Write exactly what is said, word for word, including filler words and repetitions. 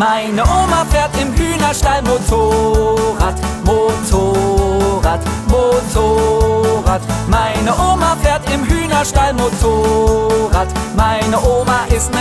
Meine Oma fährt im Hühnerstall Motorrad, Motorrad, Motorrad. Meine Oma fährt im Hühnerstall Motorrad. Meine Oma ist